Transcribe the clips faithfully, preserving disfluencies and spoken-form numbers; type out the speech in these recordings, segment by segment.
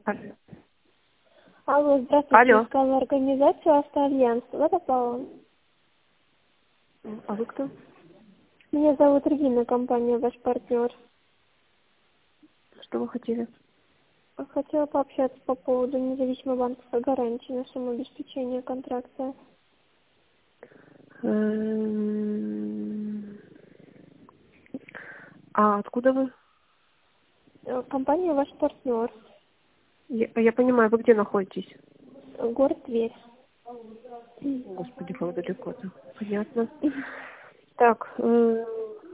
Алло. Алло, здравствуйте. Алло. Искала организацию «Автоальянс». Да, попала? А вы кто? Меня зовут Регина, компания «Ваш партнер». Что вы хотели? Хотела пообщаться по поводу независимой банковской гарантии на сумму обеспечения контракта. Эм, А откуда вы? Э, Компания «Ваш партнер». Я, я понимаю, вы где находитесь? Город Тверь. Господи, как далеко-то. Понятно. Так, э,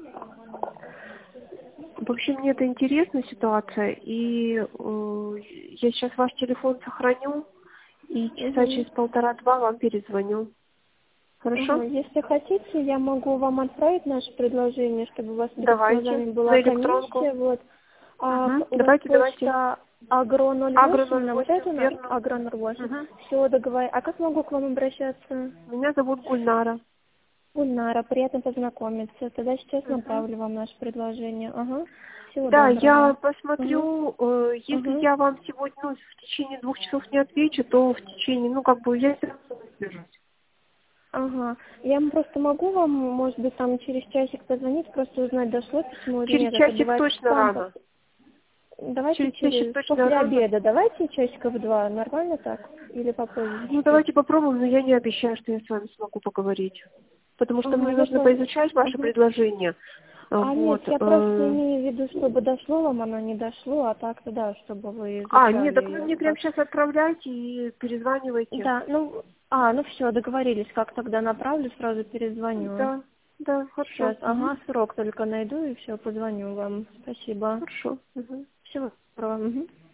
вообще мне это интересная ситуация, и э, я сейчас ваш телефон сохраню, и часа Мгм. через полтора-два вам перезвоню. Ага, Хорошо? если хотите, я могу вам отправить наше предложение, чтобы у вас перед Давайте. глазами была На электронку. комиссия. Вот. А Угу. п- у вас Давайте, давайте. почта агро ноль Агро восемь, ноль на вот восемь, эту на верно. агро ноль восемь. Угу. Все, договор. А как могу к вам обращаться? Меня зовут Гульнара. Гульнара, приятно познакомиться. Тогда сейчас Мгм. направлю вам наше предложение. Ага. Всего Да, я доброго. Ага. посмотрю, э, если Ага. я вам сегодня, ну, в течение двух часов не отвечу, то в течение, ну, как бы, я все равно свяжусь. Ага. Я вам просто могу вам, может быть, там через часик позвонить, просто узнать, дошло письмо или Через нет. Это часик бывает в точно спам. рано. Давайте Через часик через точно после рано. обеда. Давайте часиков два. Нормально так? Или попозже Ну, чуть-чуть? давайте попробуем, но я не обещаю, что я с вами смогу поговорить. Потому что Ага, мне я нужно понял. поизучать ваше Ага. предложение. А, А нет, Вот. я просто э, имею в виду, чтобы дошло вам, оно не дошло, а так-то да, чтобы вы А, нет, изучали так вы ее. мне прямо Как... сейчас отправляйте и перезванивайте. Да, ну, а, ну все, договорились, как тогда направлю, сразу перезвоню. Да, да, хорошо. Сейчас, Мгм. ага, срок только найду и все, позвоню вам. Спасибо. Хорошо. Мгм. Всего доброго. Мгм.